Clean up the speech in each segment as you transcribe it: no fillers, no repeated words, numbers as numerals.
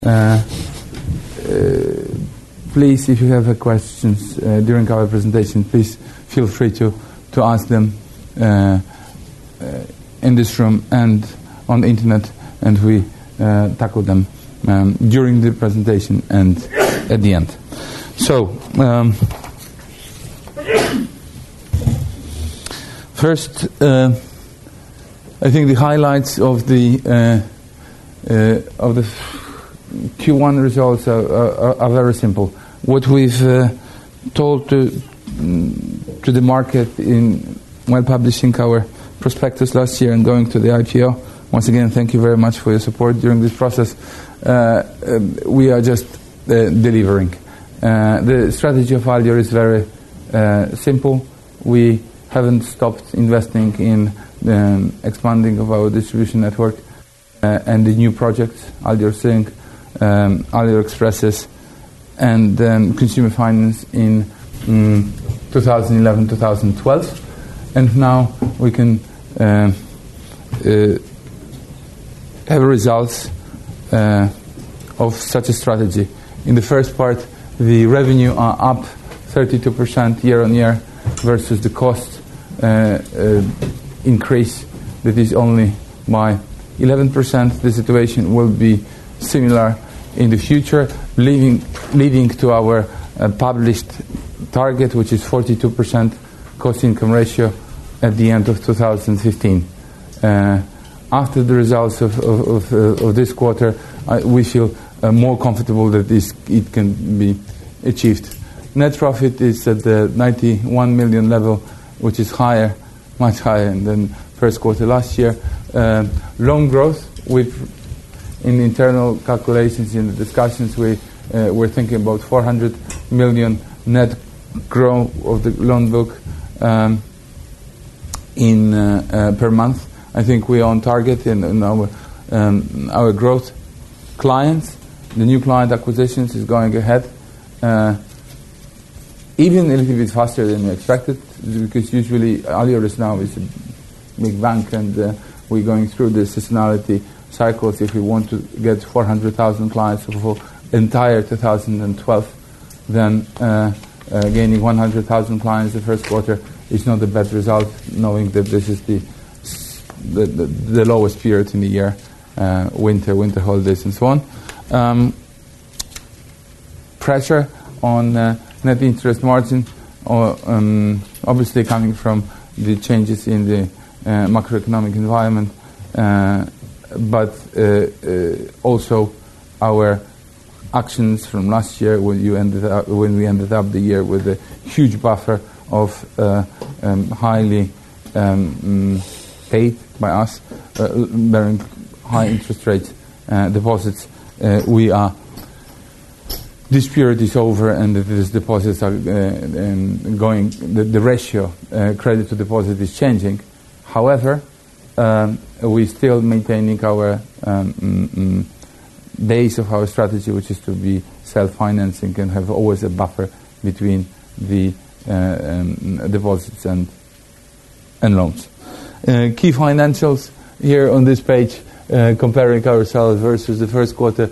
Please, if you have questions during our presentation, please feel free to ask them in this room and on the internet, and we tackle them during the presentation and at the end. So, first, I think the highlights of the Q1 results are very simple. What we've told to the market while publishing our prospectus last year and going to the IPO. Once again, thank you very much for your support during this process. We are just delivering. The strategy of Alior is very simple. We haven't stopped investing in the expanding of our distribution network and the new projects, Alior Sync, Alior Expresses, and consumer finance in 2011-2012. And now we can have results of such a strategy. In the first part, the revenue are up 32% year on year versus the cost increase that is only by 11%. The situation will be similar in the future, leading to our published target, which is 42% cost-income ratio at the end of 2015. After the results of this quarter, we feel more comfortable that it can be achieved. Net profit is at the 91 million level, which is higher, much higher than first quarter last year. Loan growth, in internal calculations, in the discussions, we're thinking about 400 million net growth of the loan book per month. I think we are on target in our growth. Clients, the new client acquisitions is going ahead, even a little bit faster than we expected, because usually Alior is a big bank, and we're going through the seasonality cycles. If we want to get 400,000 clients for entire 2012, then gaining 100,000 clients the first quarter is not a bad result, knowing that this is the lowest period in the year, winter holidays and so on. Pressure on net interest margin, obviously coming from the changes in the macroeconomic environment, but also our actions from last year when we ended up the year with a huge buffer of highly paid by us, bearing high interest rate deposits. This period is over, and these deposits are going. The ratio credit to deposit is changing. However, we're still maintaining our base of our strategy, which is to be self-financing and have always a buffer between the deposits and loans. Key financials here on this page, comparing ourselves versus the first quarter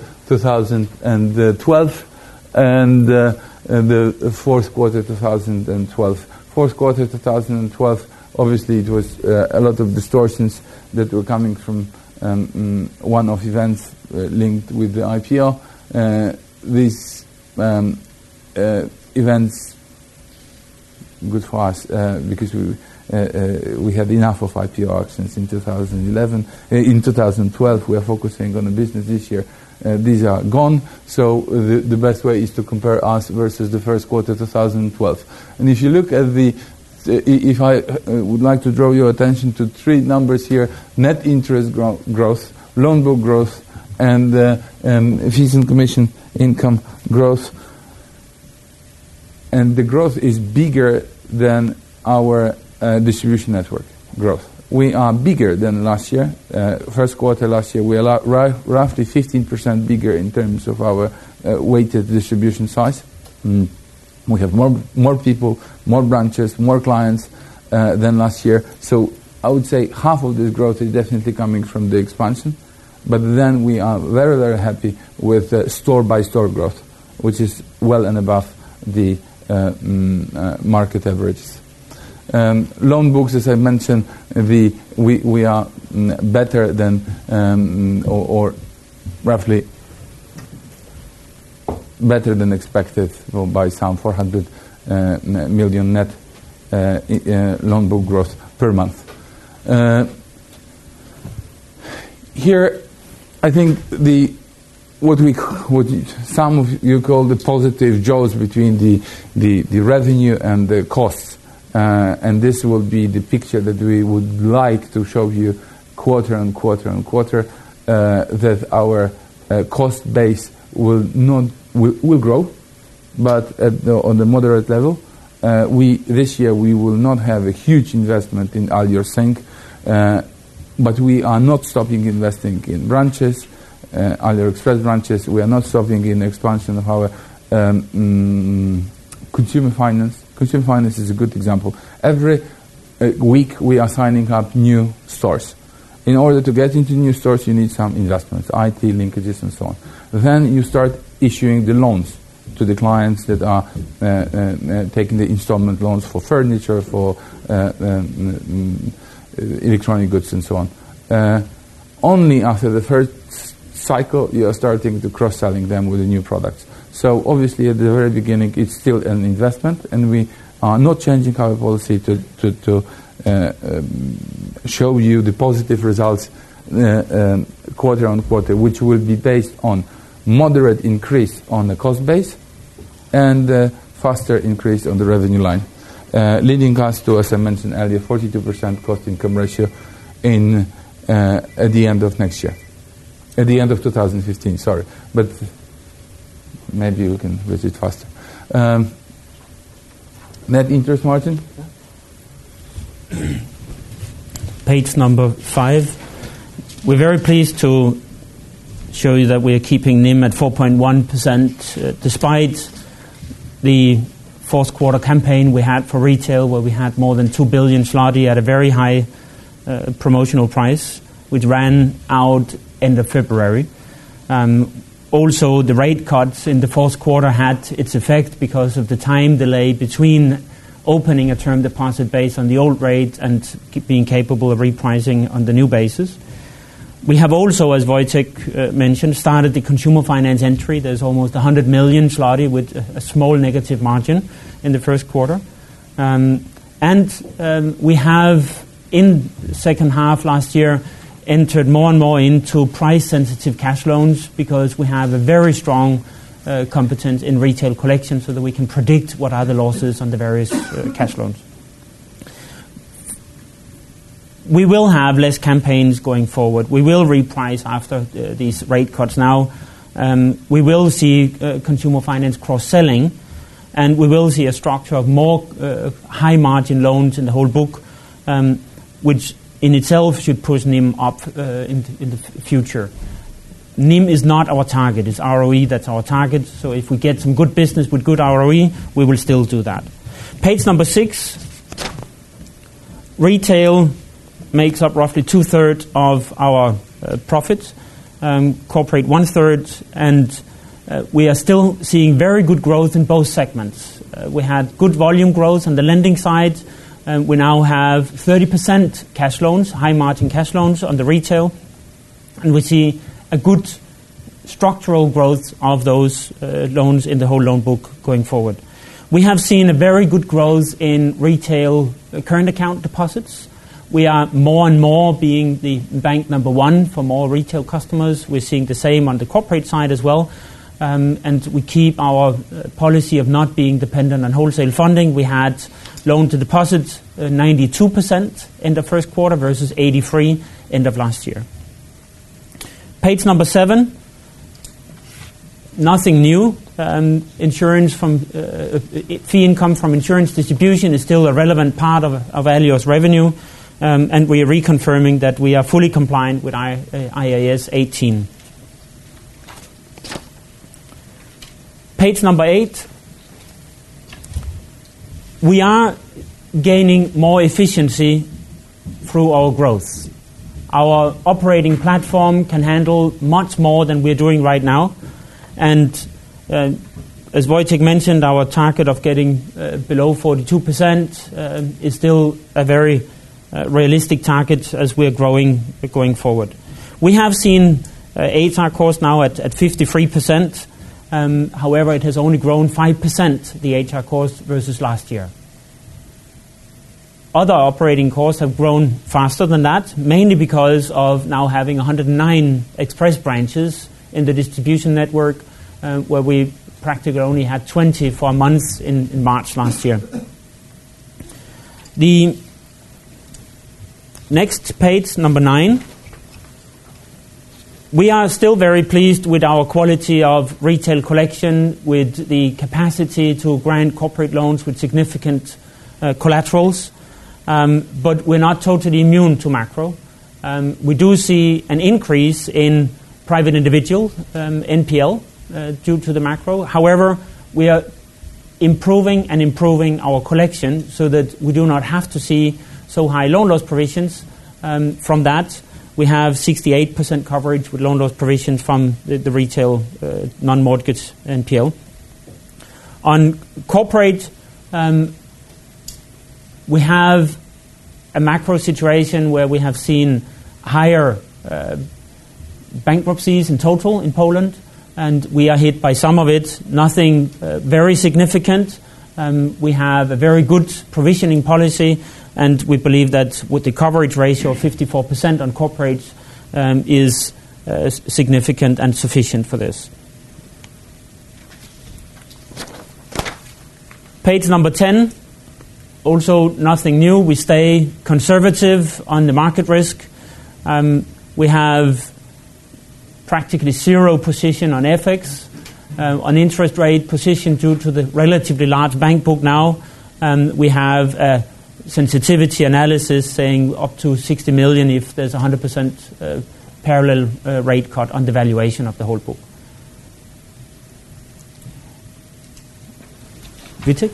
2012 and the fourth quarter 2012. Fourth quarter 2012, obviously it was a lot of distortions that were coming from one-off events linked with the IPO. These events good for us because we had enough of IPO actions in 2011. In 2012, we are focusing on the business this year. These are gone, so the best way is to compare us versus the first quarter 2012. And if you look at if I would like to draw your attention to three numbers here: net interest growth, loan book growth, and fees and commission income growth. And the growth is bigger than our distribution network growth. We are bigger than last year. First quarter last year, we are roughly 15% bigger in terms of our weighted distribution size. We have more people, more branches, more clients than last year. So I would say half of this growth is definitely coming from the expansion. But then we are very, very happy with store-by-store growth, which is well and above the market averages. Loan books, as I mentioned, we are better than or roughly better than expected by some 400 million net loan book growth per month. Here, I think what some of you call the positive jaws between the revenue and the costs, and this will be the picture that we would like to show you quarter on quarter on quarter, that our cost base will grow, but on the moderate level. This year we will not have a huge investment in Alior Sync, but we are not stopping investing in branches, Alior Express branches. We are not stopping in expansion of our consumer finance. Consumer finance is a good example. Every week we are signing up new stores. In order to get into new stores, you need some investments, IT linkages and so on. Then you start issuing the loans to the clients that are taking the installment loans for furniture, for electronic goods and so on. Only after the first cycle you are starting to cross-selling them with the new products. So obviously at the very beginning it's still an investment, and we are not changing our policy to show you the positive results quarter on quarter, which will be based on moderate increase on the cost base and faster increase on the revenue line, leading us to, as I mentioned earlier, 42% cost income ratio at the end of next year, at the end of 2015. Sorry, but maybe we can reach it faster. Net interest margin. Page number 5. We're very pleased to show you that we are keeping NIM at 4.1%, despite the fourth quarter campaign we had for retail, where we had more than 2 billion zloty at a very high promotional price, which ran out end of February. Also, the rate cuts in the fourth quarter had its effect because of the time delay between opening a term deposit based on the old rate and being capable of repricing on the new basis. We have also, as Wojciech mentioned, started the consumer finance entry. There's almost 100 million zloty with a small negative margin in the first quarter. We have, in the second half last year, entered more and more into price-sensitive cash loans because we have a very strong competence in retail collection so that we can predict what are the losses on the various cash loans. We will have less campaigns going forward. We will reprice after these rate cuts now. We will see consumer finance cross-selling, and we will see a structure of more high-margin loans in the whole book, which in itself should push NIM up in the future. NIM is not our target. It's ROE that's our target. So if we get some good business with good ROE, we will still do that. Page number 6. Retail makes up roughly 2/3 of our profits, corporate 1/3, and we are still seeing very good growth in both segments. We had good volume growth on the lending side. We now have 30% cash loans, high margin cash loans on the retail, and we see a good structural growth of those loans in the whole loan book going forward. We have seen a very good growth in retail current account deposits. We are more and more being the bank number one for more retail customers. We're seeing the same on the corporate side as well. And we keep our policy of not being dependent on wholesale funding. We had loan to deposit 92% in the first quarter versus 83% end of last year. Page number 7. Nothing new. Insurance from fee income from insurance distribution is still a relevant part of Alior's revenue. And we are reconfirming that we are fully compliant with IAS 18. Page number 8. We are gaining more efficiency through our growth. Our operating platform can handle much more than we're doing right now. And as Wojtek mentioned, our target of getting below 42% is still a very realistic target as we're going forward. We have seen HR cost now at 53%. However, it has only grown 5%, the HR cost, versus last year. Other operating costs have grown faster than that, mainly because of now having 109 express branches in the distribution network, where we practically only had 20 for months in March last year. The next page, number 9. We are still very pleased with our quality of retail collection, with the capacity to grant corporate loans with significant collaterals. But we're not totally immune to macro. We do see an increase in private individual NPL due to the macro. However, we are improving our collection so that we do not have to see so high loan loss provisions. From that, we have 68% coverage with loan loss provisions from the retail non-mortgage NPL. On corporate, we have a macro situation where we have seen higher bankruptcies in total in Poland, and we are hit by some of it, nothing very significant. We have a very good provisioning policy, and we believe that with the coverage ratio of 54% on corporates is significant and sufficient for this. Page number 10. Also, nothing new. We stay conservative on the market risk. We have practically zero position on FX, on interest rate position due to the relatively large bank book now. We have a sensitivity analysis saying up to 60 million if there's 100% parallel rate cut on the valuation of the whole book. Wojtek?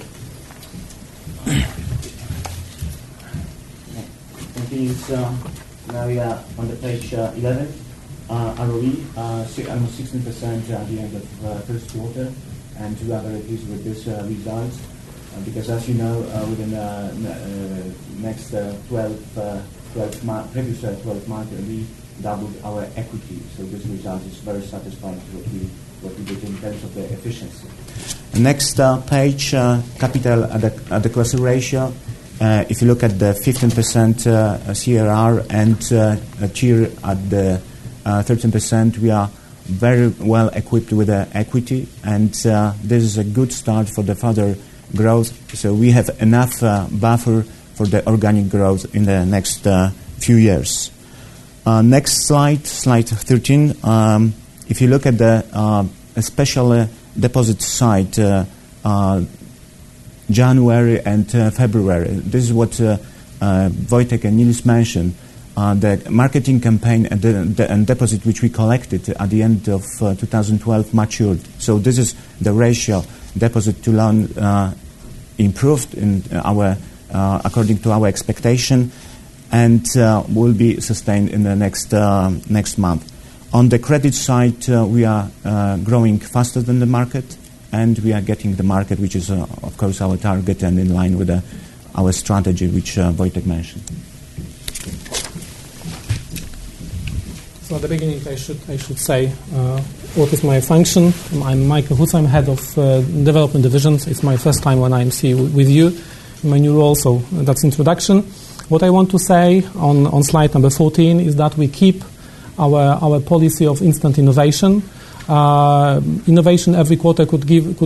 Now we are on the page 11. ROE, almost 16% at the end of first quarter, and we are very pleased with this result because, as you know, within the next 12 months, we doubled our equity. So this result is very satisfying to what we did in terms of the efficiency. Next page, capital adequacy ratio. If you look at the 15% CRR and Tier at the 13%, we are very well equipped with equity, and this is a good start for the further growth. So we have enough buffer for the organic growth in the next few years. Next slide 13. If you look at the special deposit side, January and February, this is what Wojtek and Nils mentioned. The marketing campaign and deposit which we collected at the end of 2012 matured. So this is the ratio deposit to loan improved in our according to our expectation, and will be sustained in the next month. On the credit side, we are growing faster than the market, and we are getting the market, which is of course our target and in line with our strategy, which Wojtek mentioned. So at the beginning, I should say what is my function. I'm Michael Hutz, I'm head of development divisions. It's my first time on IMC with you in my new role, so that's introduction. What I want to say on slide number 14 is that we keep our policy of instant innovation. Innovation every quarter could give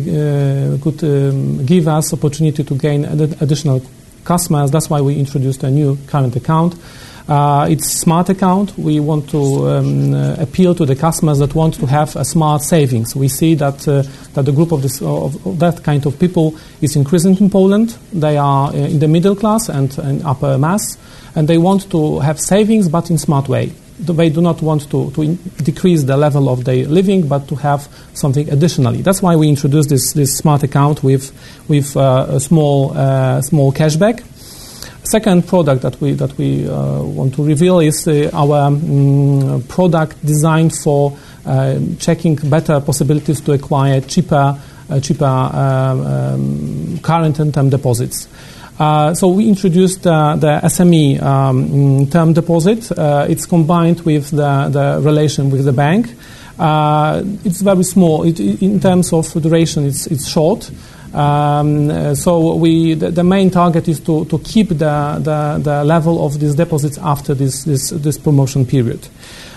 us opportunity to gain additional customers. That's why we introduced a new current account. It's smart account. We want to appeal to the customers that want to have a smart savings. We see that the group of that kind of people is increasing in Poland. They are in the middle class and upper mass, and they want to have savings, but in smart way. They do not want to decrease the level of their living, but to have something additionally. That's why we introduced this smart account with a small cashback. Second product that we want to reveal is our product designed for checking better possibilities to acquire cheaper current and term deposits. So we introduced the SME term deposit. It's combined with the relation with the bank. It's very small. In terms of duration, it's short. So the main target is to keep the level of these deposits after this promotion period.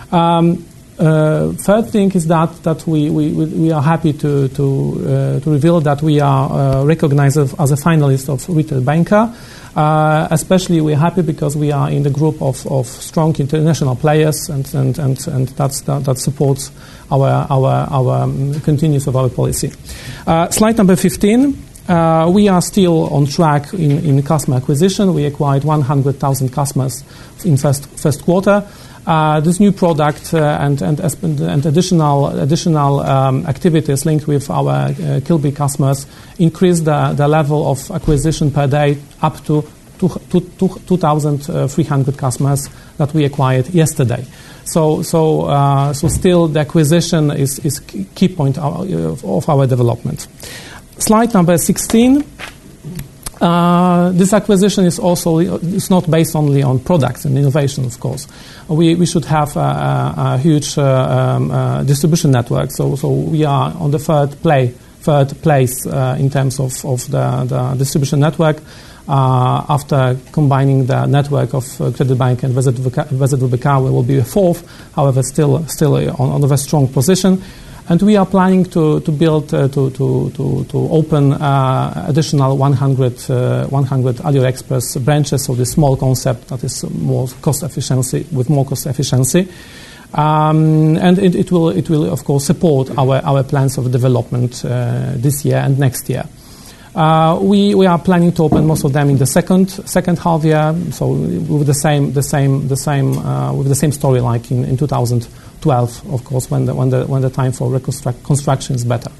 Third thing is that we are happy to reveal that we are recognized as a finalist of Retail Banker. Especially we're happy because we are in the group of strong international players, and that supports our continuance of our policy. Slide number 15. We are still on track in customer acquisition. We acquired 100,000 customers in first quarter. This new product and additional activities linked with our Kilby customers increased the level of acquisition per day up to 2,300 customers that we acquired yesterday. So still the acquisition is key point of our development. Slide number 16. This acquisition is not based only on products and innovation, of course. We should have a huge distribution network. So we are on the third place in terms of the distribution network. After combining the network of Credit Bank and VZWBK, we will be a fourth. However, still on a very strong position. And we are planning to build to open additional 100 Alior Express branches. So this small concept that is more cost efficiency. And it will of course support our plans of development this year and next year. We are planning to open most of them in the second half year. So with the same story like in 2012, of course, when the time for construction is better.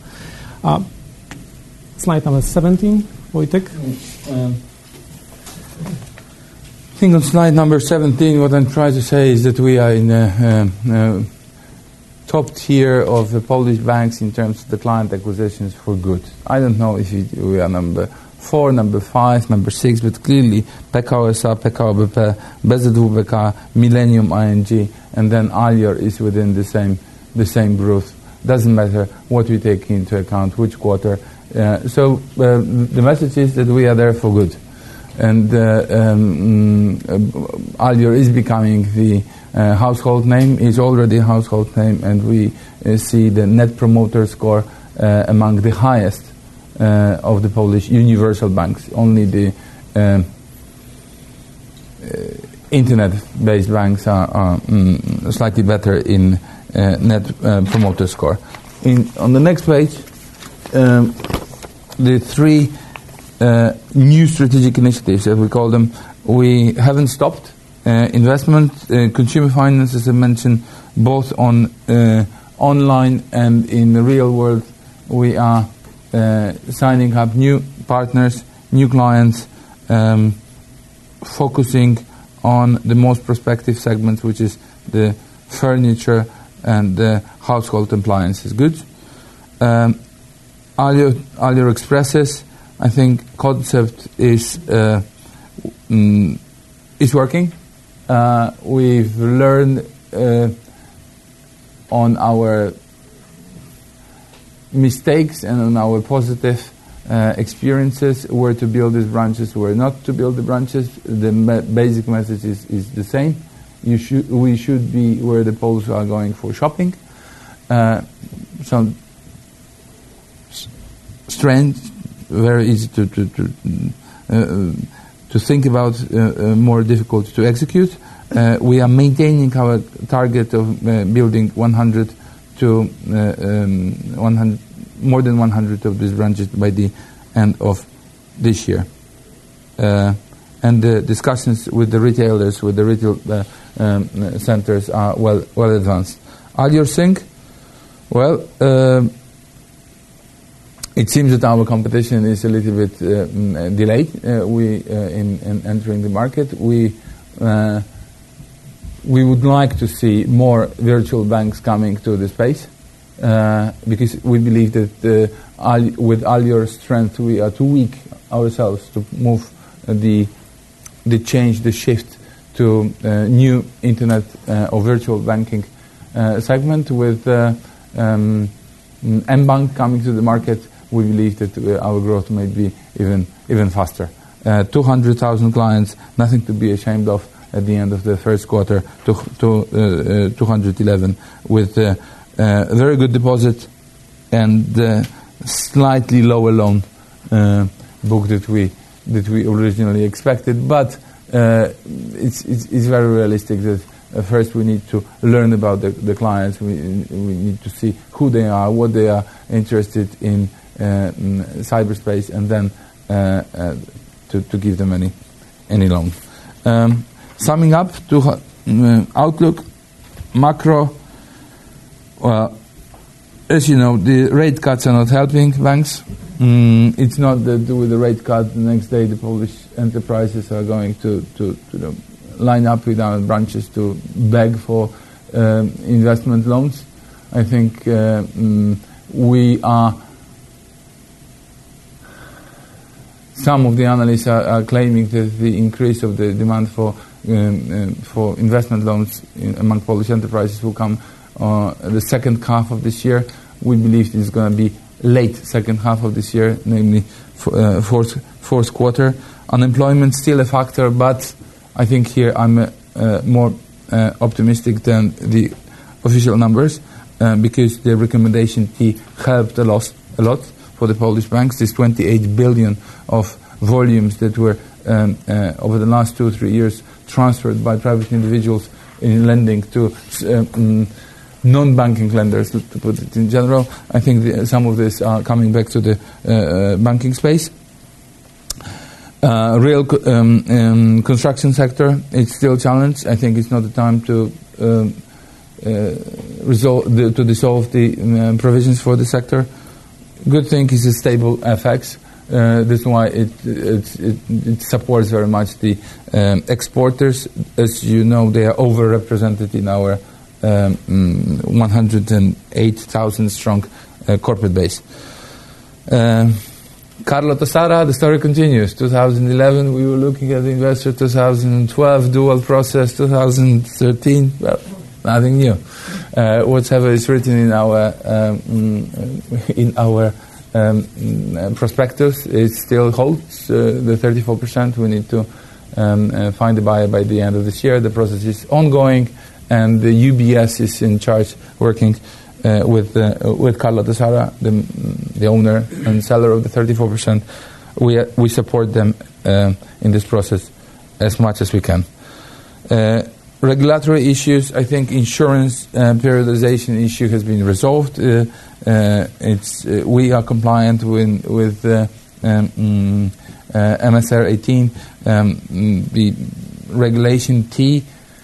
Slide number 17, Wojtek. I think on slide number 17, what I'm trying to say is that we are in a top tier of the Polish banks in terms of the client acquisitions for good. I don't know if we are number 4, number 5, number 6, but clearly PKO SA, PKO BP, BZWBK, Millennium ING, and then Alior is within the same growth. Doesn't matter what we take into account, which quarter. So the message is that we are there for good. And Alior is becoming the household name, is already a household name, and we see the net promoter score among the highest of the Polish universal banks. Only the internet-based banks are slightly better in net promoter score. On the next page, the three new strategic initiatives, as we call them, we haven't stopped. Investment, consumer finance, as I mentioned, both on online and in the real world, we are signing up new partners, new clients, focusing on the most prospective segments, which is the furniture and the household appliances goods. Alior Expresses, I think concept is working. We've learned on our mistakes and on our positive experiences where to build these branches, where not to build the branches. The basic message is the same. We should be where the Poles are going for shopping. Some strange, very easy to think about, more difficult to execute. We are maintaining our target of building 100 to more than 100 of these branches by the end of this year. And the discussions with the retailers, with the retail centers are well advanced. Alior Sync, well, It seems that our competition is a little bit delayed. In entering the market, we would like to see more virtual banks coming to the space because we believe that with all your strength, we are too weak ourselves to move the change, the shift to new internet or virtual banking segment. With mBank coming to the market, we believe that our growth may be even faster. 200,000 clients, nothing to be ashamed of at the end of the first quarter, to 211, with very good deposit and slightly lower loan book that we originally expected. But it's very realistic that first we need to learn about the clients. We need to see who they are, what they are interested in cyberspace, and then to give them any loan. Summing up to outlook, macro. Well, as you know, the rate cuts are not helping banks. It's not that with the rate cut, the next day the Polish enterprises are going to line up with our branches to beg for investment loans. I think we are. Some of the analysts are claiming that the increase of the demand for investment loans among Polish enterprises will come the second half of this year. We believe it's going to be late second half of this year, namely fourth quarter. Unemployment still a factor, but I think here I'm more optimistic than the official numbers because the recommendation T helped a lot for the Polish banks. This 28 billion of volumes that were over the last 2 or 3 years transferred by private individuals in lending to non-banking lenders, to put it in general. I think some of this are coming back to the banking space. Real construction sector, it's still challenged. I think it's not the time to dissolve the provisions for the sector. Good thing is a stable FX. That's why it supports very much the exporters. As you know, they are overrepresented in our 108,000 strong corporate base. Carlo Tassara, the story continues. 2011, we were looking at the investor. 2012, dual process. 2013, well, nothing new. Whatever is written in our prospectus, it still holds. The 34%. We need to find a buyer by the end of this year. The process is ongoing, and the UBS is in charge, working with Carlo Tassara, the owner and seller of the 34%. We support them in this process as much as we can. Regulatory issues, I think insurance periodization issue has been resolved. We are compliant with MSR 18, the regulation T.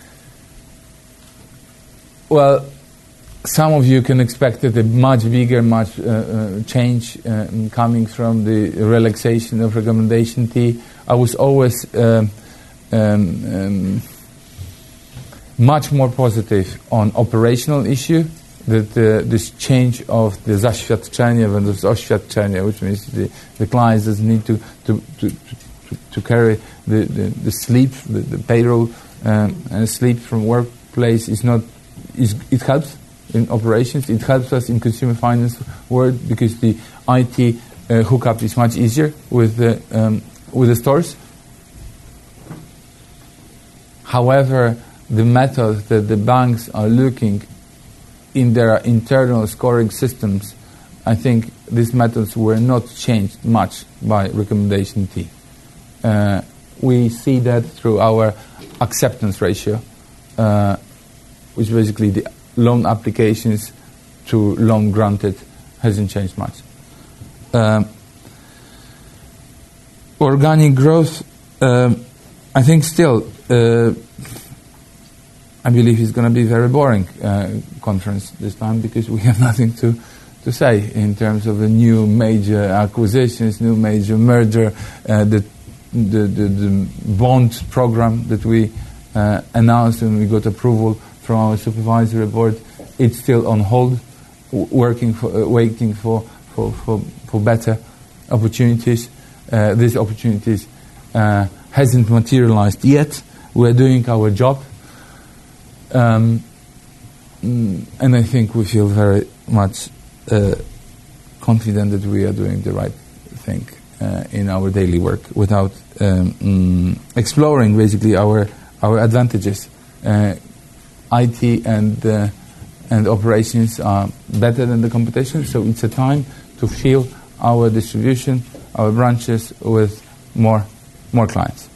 Well, some of you can expect that a much bigger change coming from the relaxation of recommendation T. I was always much more positive on operational issue, that this change of the zaświadczenie versus oświadczenie, which means the clients doesn't need to carry the sleep, the payroll and sleep from workplace it helps in operations. It helps us in consumer finance world because the IT hookup is much easier with the stores. However, the method that the banks are looking in their internal scoring systems, I think these methods were not changed much by recommendation T. We see that through our acceptance ratio, which basically the loan applications to loan granted hasn't changed much. Organic growth, I think still, I believe it's going to be a very boring conference this time because we have nothing to to say in terms of a new major acquisitions, new major merger, the bond program that we announced and we got approval from our supervisory board. It's still on hold, waiting for better opportunities. These opportunities hasn't materialized yet. We're doing our job, and I think we feel very much confident that we are doing the right thing in our daily work without exploring basically our advantages. IT and operations are better than the competition, so it's a time to fill our distribution, our branches with more clients.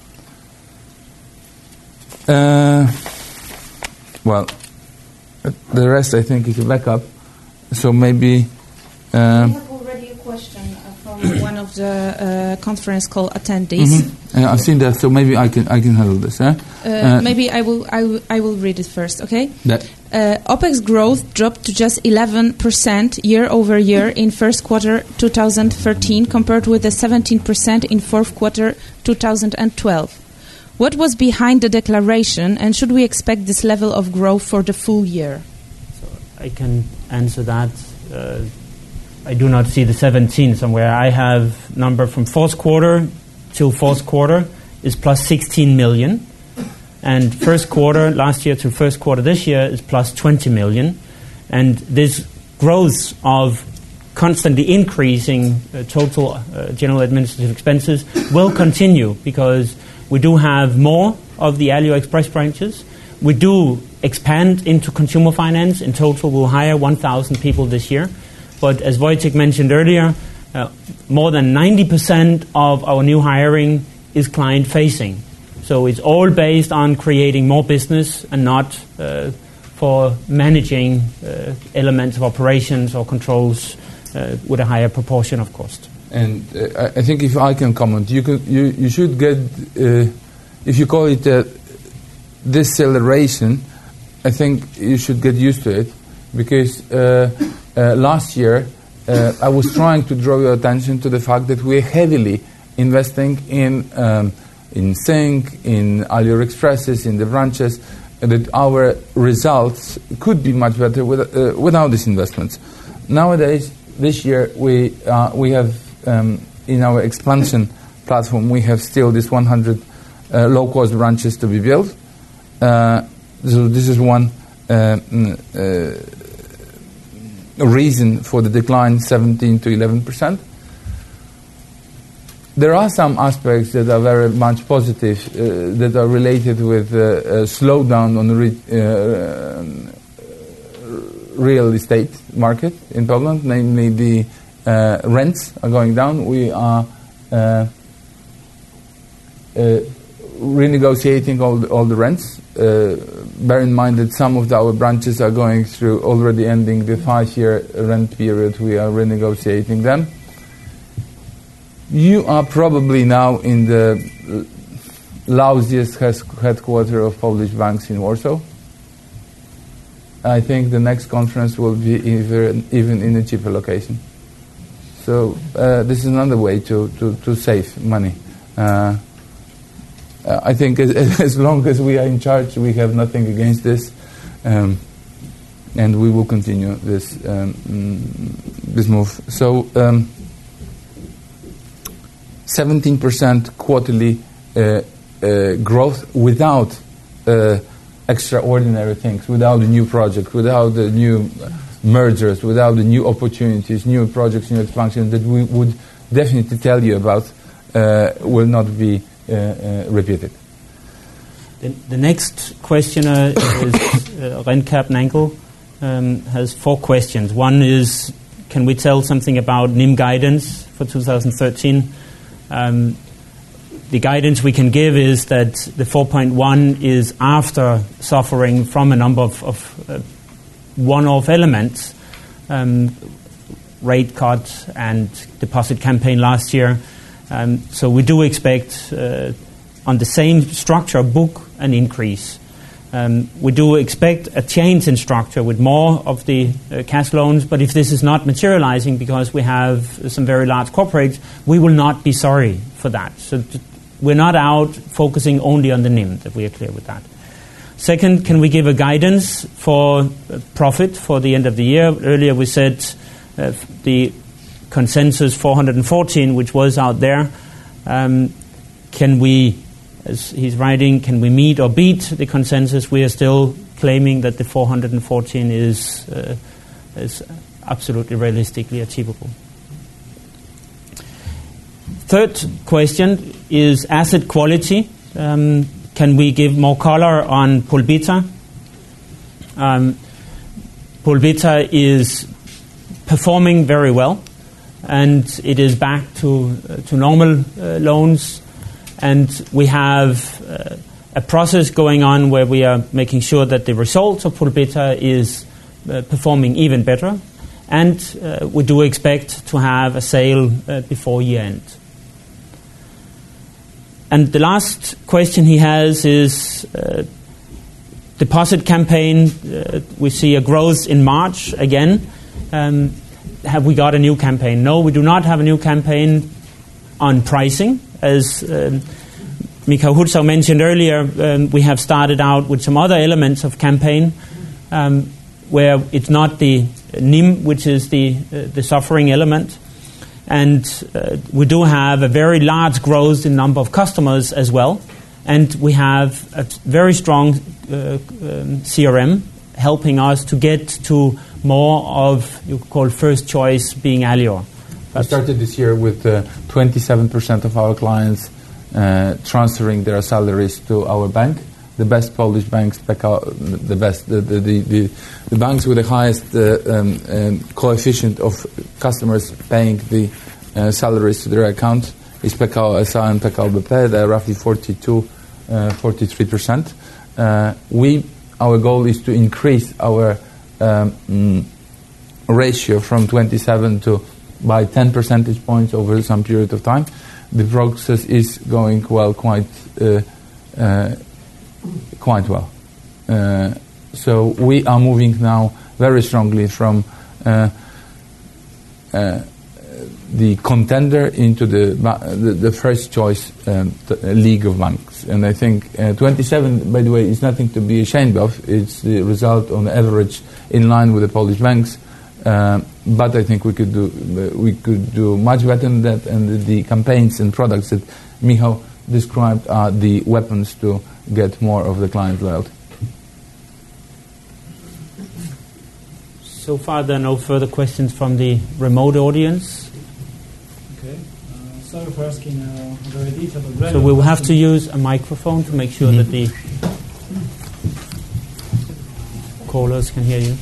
Well, the rest I think is a backup. So maybe. We have already a question from one of the conference call attendees. Mm-hmm. I've seen that, so maybe I can handle this. Maybe I will read it first. Okay. OPEX growth dropped to just 11% year over year in first quarter 2013, compared with the 17% in fourth quarter 2012. What was behind the declaration, and should we expect this level of growth for the full year? So I can answer that. I do not see the 17 somewhere. I have number from fourth quarter till fourth quarter is plus 16 million. And first quarter last year to first quarter this year is plus 20 million. And this growth of constantly increasing total general administrative expenses will continue, because we do have more of the Alio Express branches. We do expand into consumer finance. In total, we'll hire 1,000 people this year. But as Wojciech mentioned earlier, more than 90% of our new hiring is client-facing. So it's all based on creating more business and not for managing elements of operations or controls with a higher proportion of cost. And I think if I can comment, you should get, if you call it deceleration, I think you should get used to it, because last year I was trying to draw your attention to the fact that we're heavily investing in Sync, in Alio Expresses, in the branches, and that our results could be much better without these investments. Nowadays, this year we have in our expansion platform, we have still this 100 low-cost branches to be built. So this is one reason for the decline, 17 to 11%. There are some aspects that are very much positive that are related with a slowdown on the real estate market in Poland, namely the rents are going down. We are renegotiating all the rents. Bear in mind that some of our branches are going through already ending the 5-year rent period. We are renegotiating them. You are probably now in the lousiest headquarter of Polish banks in Warsaw. I think the next conference will be even in a cheaper location. So this is another way to save money. I think as long as we are in charge, we have nothing against this, and we will continue this move. So 17% quarterly growth without extraordinary things, without the new project, without the new mergers, without the new opportunities, new projects, new expansions that we would definitely tell you about, will not be repeated. The next questioner is Rencap Nankel, has 4 questions. One is, can we tell something about NIM guidance for 2013? The guidance we can give is that the 4.1 is after suffering from a number of one-off elements, rate cut and deposit campaign last year. So we do expect on the same structure book an increase. We do expect a change in structure with more of the cash loans, but if this is not materializing because we have some very large corporates, we will not be sorry for that. So we're not out focusing only on the NIM, that we are clear with that. Second, can we give a guidance for profit for the end of the year? Earlier we said the consensus 414, which was out there. Can we, as he's writing, can we meet or beat the consensus? We are still claiming that the 414 is absolutely realistically achievable. Third question is asset quality. Can we give more color on Pulbita? Pulbita is performing very well, and it is back to normal loans. And we have a process going on where we are making sure that the results of Pulbita is performing even better. And we do expect to have a sale before year end. And the last question he has is deposit campaign. We see a growth in March again. Have we got a new campaign? No, we do not have a new campaign on pricing. As Mikhail Hutzau mentioned earlier, we have started out with some other elements of campaign where it's not the NIM, which is the suffering element. And we do have a very large growth in number of customers as well. And we have a very strong CRM helping us to get to more of, you could call first choice being Alior. We started this year with 27% of our clients transferring their salaries to our bank. The best Polish banks, the banks with the highest coefficient of customers paying the salaries to their account is PKO SA and PKO BP. They're roughly 43%. Our goal is to increase our ratio from 27 to by 10 percentage points over some period of time. The process is going well, quite well. So we are moving now very strongly from the contender into the first choice league of banks. And I think 27, by the way, is nothing to be ashamed of. It's the result on average in line with the Polish banks. But I think we could do much better than that, and the campaigns and products that Michał described are the weapons to get more of the client loyalty. So far, there are no further questions from the remote audience. Okay. Sorry for asking a very detailed question. So we will have to use a microphone to make sure that the callers can hear you.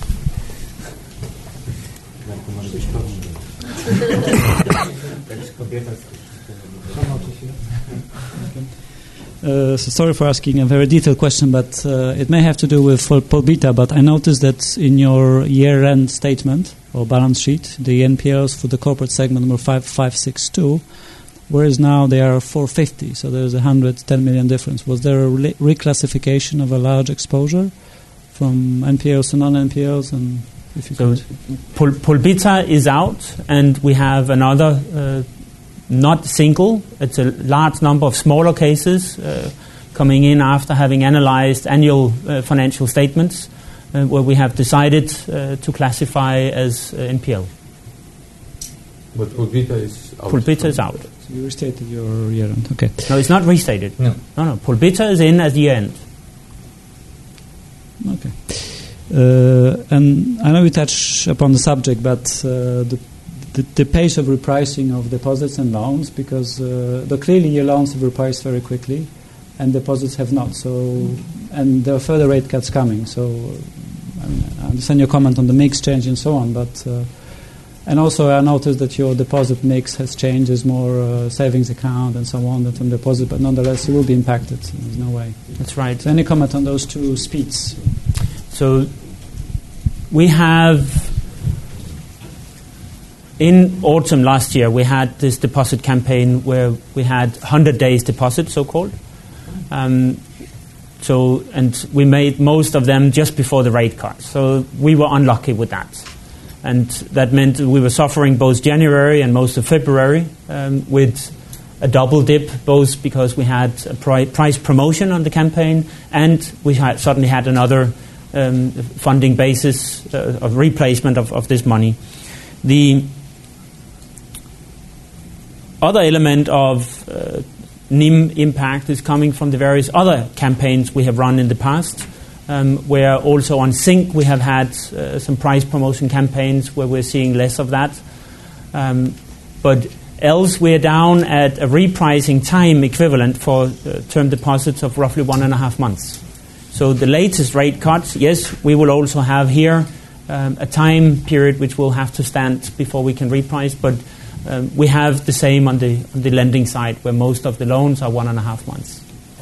So sorry for asking a very detailed question, but it may have to do with Pulbita, but I noticed that in your year-end statement or balance sheet, the NPLs for the corporate segment were 562, whereas now they are 450, so there's a 110 million difference. Was there a reclassification of a large exposure from NPLs to non-NPLs? And if you could. Pulbita is out, and we have another not single, it's a large number of smaller cases coming in after having analyzed annual financial statements where we have decided to classify as NPL. But Pulbita is out. Pulbita is out. So you restated your year-end, okay. No, it's not restated. No. Pulbita is in at the end. Okay. And I know we touched upon the subject, but the pace of repricing of deposits and loans, because clearly your loans have repriced very quickly and deposits have not. So, and there are further rate cuts coming. So I understand your comment on the mix change and so on, but and also I noticed that your deposit mix has changed. There's more savings account and so on than from deposit, but nonetheless it will be impacted. There's no way. That's right. So any comment on those two speeds? So we have, in autumn last year, we had this deposit campaign where we had 100 days deposit, so-called. And we made most of them just before the rate cut. So we were unlucky with that. And that meant we were suffering both January and most of February with a double dip, both because we had a price promotion on the campaign and we suddenly had another funding basis of replacement of this money. The other element of NIM impact is coming from the various other campaigns we have run in the past, where also on Sync we have had some price promotion campaigns where we're seeing less of that. But else we're down at a repricing time equivalent for term deposits of roughly 1.5 months. So the latest rate cuts, yes, we will also have here a time period which will have to stand before we can reprice, but we have the same on the lending side, where most of the loans are 1.5 months.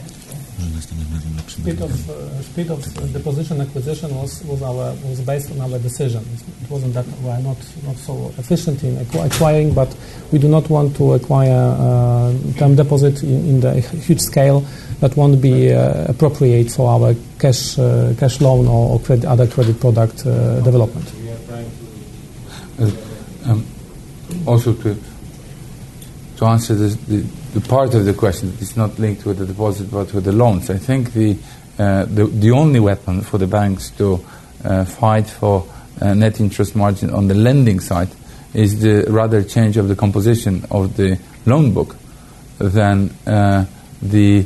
Speed of deposition acquisition was based on our decisions. It wasn't that we are not so efficient in acquiring, but we do not want to acquire term deposit in the huge scale that won't be appropriate for our cash loan or other credit product development. Also to answer the part of the question that is not linked with the deposit but with the loans, I think the only weapon for the banks to fight for net interest margin on the lending side is the rather change of the composition of the loan book than the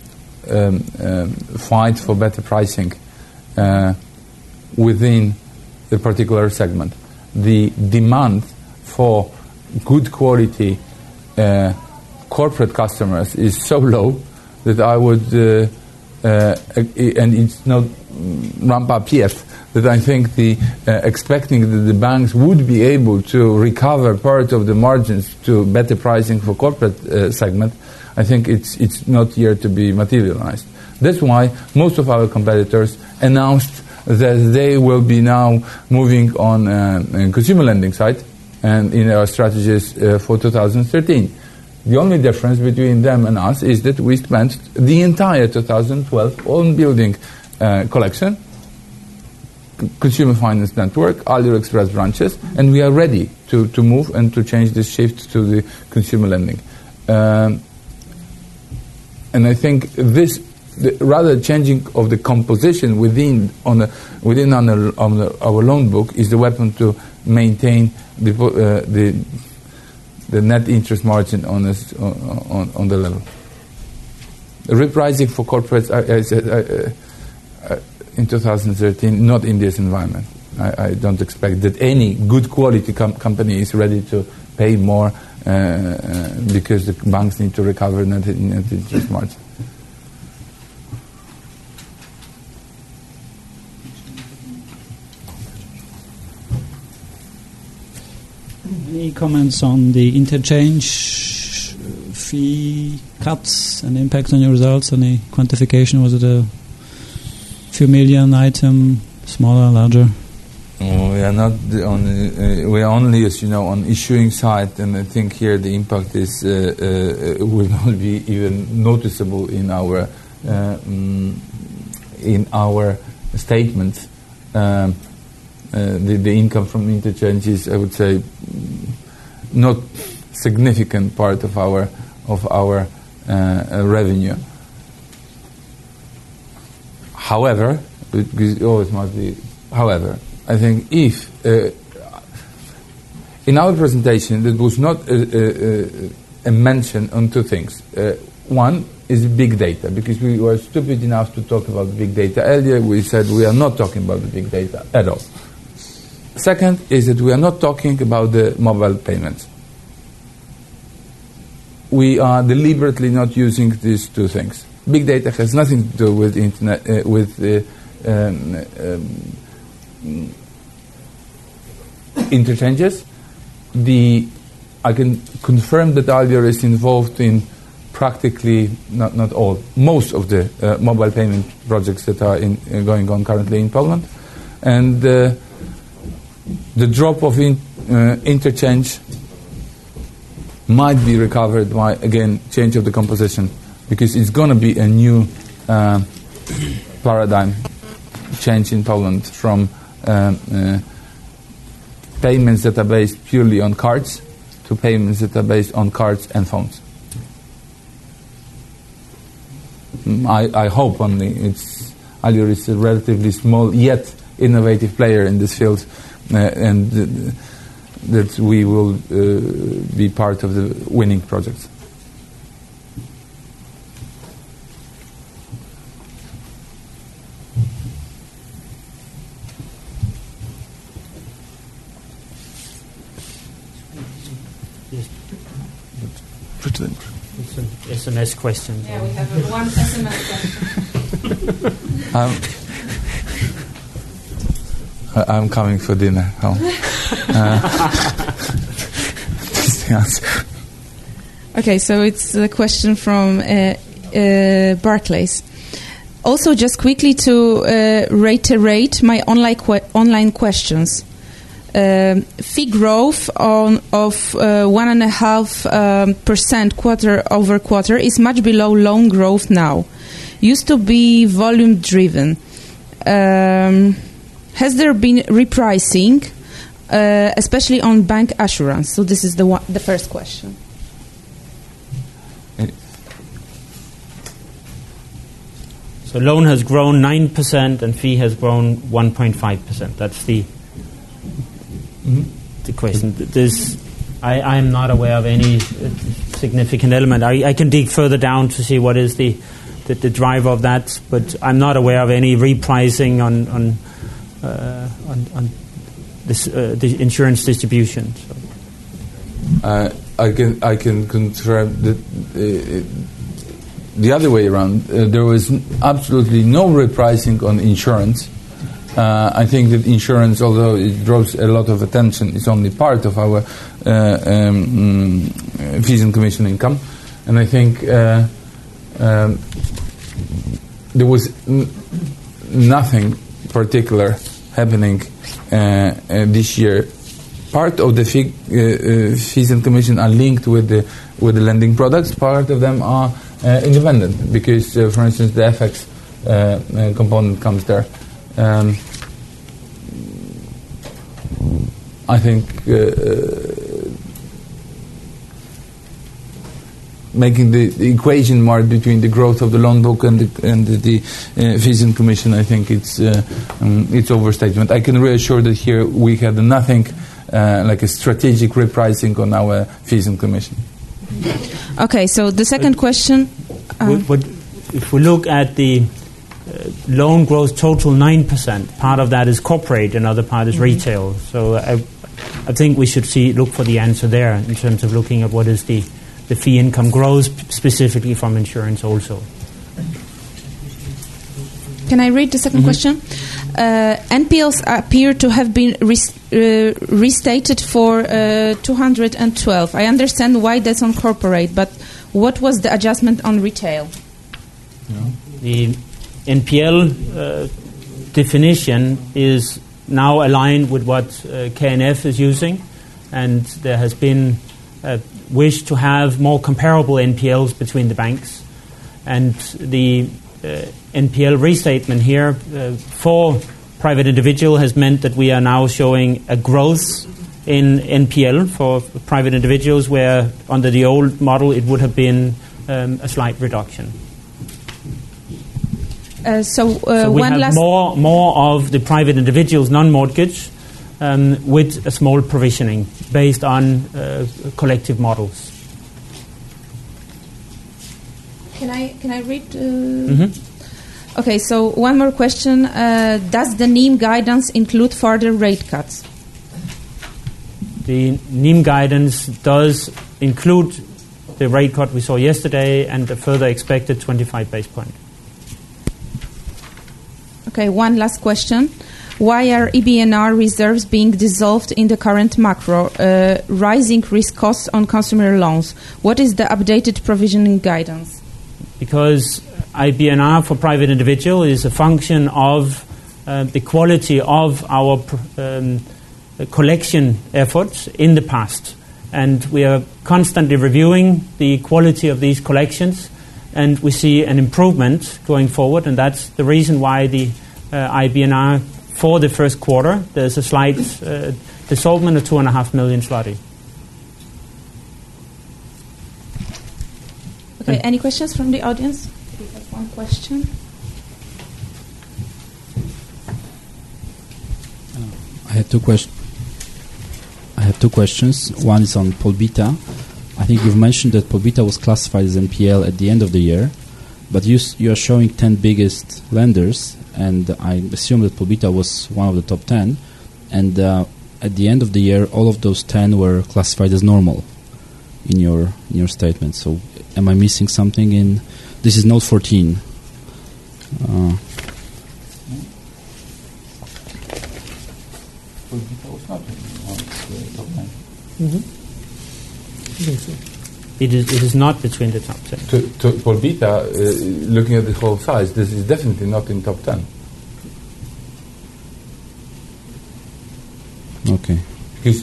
fight for better pricing within the particular segment. The demand for good quality corporate customers is so low that I would, and it's not ramp up yet, that I think expecting that the banks would be able to recover part of the margins to better pricing for corporate segment, I think it's not yet to be materialized. That's why most of our competitors announced that they will be now moving on consumer lending side and in our strategies for 2013. The only difference between them and us is that we spent the entire 2012 on building collection, consumer finance network, Alior Express branches, and we are ready to move and to change this shift to the consumer lending. And I think this, rather changing of the composition within our loan book is the weapon to maintain the net interest margin on the level. The repricing for corporates, I said in 2013, not in this environment. I don't expect that any good quality company is ready to pay more because the banks need to recover net interest margin. Any comments on the interchange fee cuts and impact on your results? Any quantification? Was it a few million item, smaller, larger? We are not we are only, as you know, on issuing side, and I think here the impact is will not be even noticeable in our statements. The income from interchange is, I would say, not significant part of our revenue. However, because it always must be. However, I think if in our presentation there was not a mention on two things. One is big data, because we were stupid enough to talk about big data earlier. We said we are not talking about the big data at all. Second is that we are not talking about the mobile payments. We are deliberately not using these two things. Big data has nothing to do with internet, interchanges. I can confirm that Alior is involved in practically, not all, most of the mobile payment projects that are going on currently in Poland. And the drop of interchange might be recovered by, again, change of the composition, because it's going to be a new paradigm change in Poland from payments that are based purely on cards to payments that are based on cards and phones. I hope only. Alior is a relatively small yet innovative player in this field, and that we will be part of the winning projects. It's an SMS question. Yeah, we have one SMS question. I'm coming for dinner home. Okay, so it's a question from Barclays. Also, just quickly to reiterate my online questions. Fee growth of 1.5% quarter over quarter is much below loan growth now. Used to be volume driven. Has there been repricing, especially on bank assurance? So this is the first question. So loan has grown 9% and fee has grown 1.5%. That's the question. I am not aware of any significant element. I can dig further down to see what is the driver of that, but I'm not aware of any repricing on this, the insurance distribution. So. I can confirm that the other way around. There was absolutely no repricing on insurance. I think that insurance, although it draws a lot of attention, is only part of our fees and commission income. And I think there was nothing particular happening this year. Part of the fees and commission are linked with the lending products. Part of them are independent because, for instance, the FX component comes there. I think making the equation mark between the growth of the loan book and the fees and commission, I think it's overstatement. I can reassure that here we had nothing like a strategic repricing on our fees and commission. Okay, so the second question. If we look at the loan growth total 9%, part of that is corporate, another part is retail. So I think we should look for the answer there in terms of looking at what is the fee income growth specifically from insurance also. Can I read the second question? NPLs appear to have been restated for 212. I understand why that's on corporate, but what was the adjustment on retail? No. The NPL definition is now aligned with what KNF is using, and there has been a wish to have more comparable NPLs between the banks. And the NPL restatement here for private individual has meant that we are now showing a growth in NPL for private individuals, where under the old model it would have been a slight reduction. So we have more of the private individuals non-mortgage with a small provisioning based on collective models. Can I read? Okay, so one more question. Does the NIM guidance include further rate cuts? The NIM guidance does include the rate cut we saw yesterday and a further expected 25 base point. Okay, one last question. Why are EBNR reserves being dissolved in the current macro? Rising risk costs on consumer loans. What is the updated provisioning guidance? Because IBNR for private individual is a function of the quality of our collection efforts in the past. And we are constantly reviewing the quality of these collections. and we see an improvement going forward, and that's the reason why the IBNR for the first quarter, there's a slight dissolvement of 2.5 million zloty. Okay, any questions from the audience? We have one question. I have two questions. One is on Polbita. I think you've mentioned that Polbita was classified as NPL at the end of the year, but you are showing 10 biggest lenders, and I assume that Polbita was one of the top 10, and at the end of the year, all of those 10 were classified as normal in your statement. So am I missing something in... This is note 14. It is not between the top 10. To Polbita, looking at the whole size, this is definitely not in top 10. Okay. Because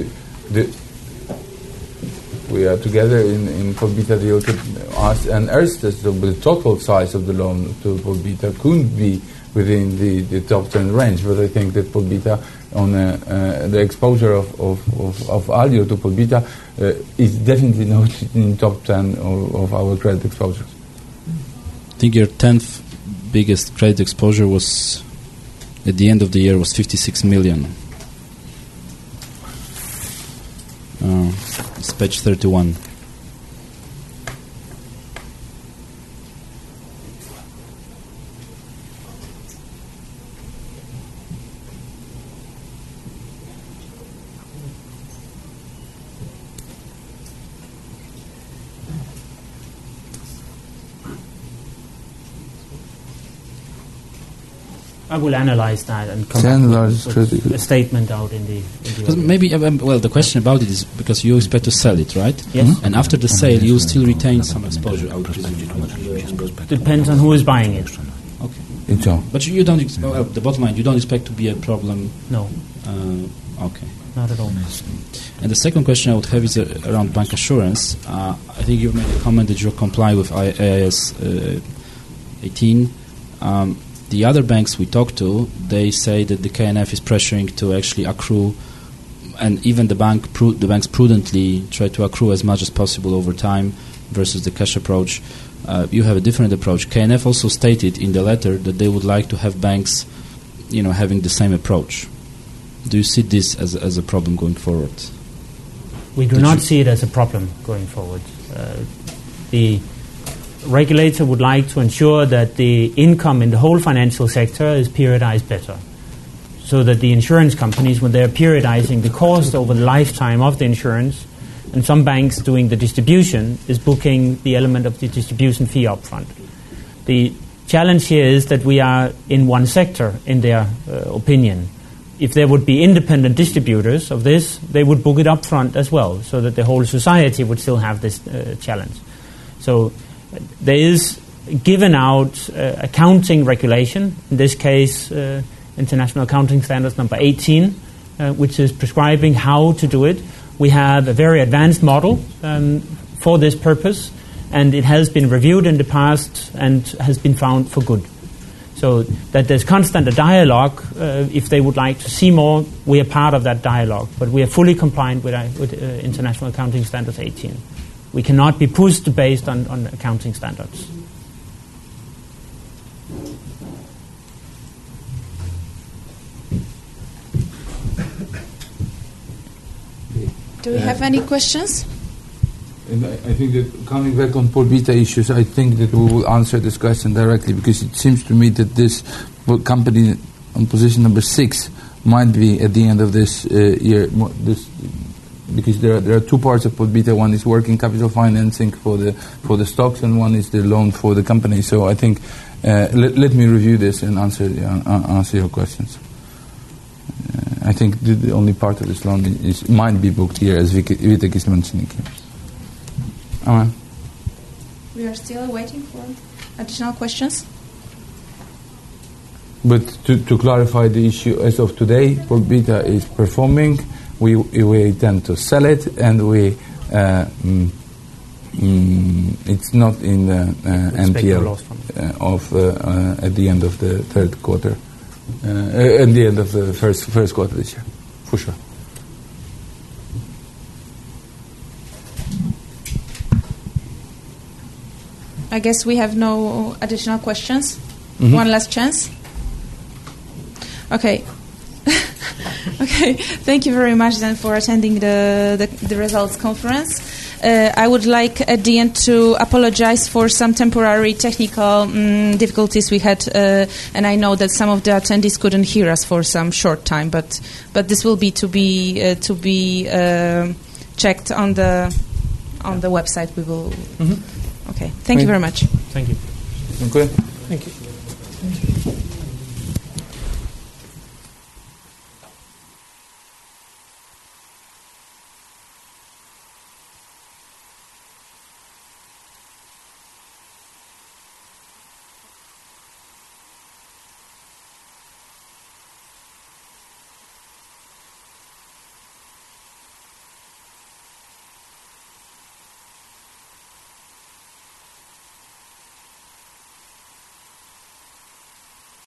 we are together in Polbita deal to us and Erste, so the total size of the loan to Polbita couldn't be within the top 10 range, but I think that Polbita on the exposure of Alio to Polbita is definitely not in top 10 of our credit exposures. I think your 10th biggest credit exposure was, at the end of the year, was 56 million. It's page 31. I will analyze that and come back with a statement out in the maybe, the question about it is because you expect to sell it, right? Yes. Mm-hmm. And after the sale, you still retain some exposure, I would presume. Depends on who is buying it. Okay. But you don't, the bottom line, you don't expect to be a problem? No. Okay. Not at all. And the second question I would have is around bancassurance. I think you've made a comment that you comply with IAS 18. The other banks we talk to, they say that the KNF is pressuring to actually accrue, and even the banks prudently try to accrue as much as possible over time versus the cash approach. You have a different approach. KNF also stated in the letter that they would like to have banks, having the same approach. Do you see this as a problem going forward? We do not see it as a problem going forward. The regulator would like to ensure that the income in the whole financial sector is periodized better, so that the insurance companies, when they're periodizing the cost over the lifetime of the insurance, and some banks doing the distribution, is booking the element of the distribution fee up front. The challenge here is that we are in one sector, in their opinion. If there would be independent distributors of this, they would book it up front as well, so that the whole society would still have this challenge. So there is given out accounting regulation, in this case International Accounting Standards number 18, which is prescribing how to do it. We have a very advanced model for this purpose, and it has been reviewed in the past and has been found for good. So that there's constant a dialogue. If they would like to see more, we are part of that dialogue, but we are fully compliant with International Accounting Standards 18. We cannot be pushed based on accounting standards. Do we have any questions? And I think that coming back on Polbita issues, I think that we will answer this question directly, because it seems to me that this company on position number 6 might be at the end of this year. Because there are two parts of Polbita. One is working capital financing for the stocks, and one is the loan for the company. So I think let me review this and answer your questions. I think the only part of this loan might be booked here, as Vitek is mentioning here. Amen. We are still waiting for additional questions. But to clarify the issue, as of today, Polbita is performing. We intend to sell it, and we It's not in the NPL at the end of the third quarter, at the end of the first quarter this year, for sure. I guess we have no additional questions. One last chance. Okay. Okay. Thank you very much then for attending the results conference. I would like at the end to apologize for some temporary technical difficulties we had, and I know that some of the attendees couldn't hear us for some short time, but this will be to be checked on the website. We will. Okay. Thank you very much. Thank you. Okay. Thank you.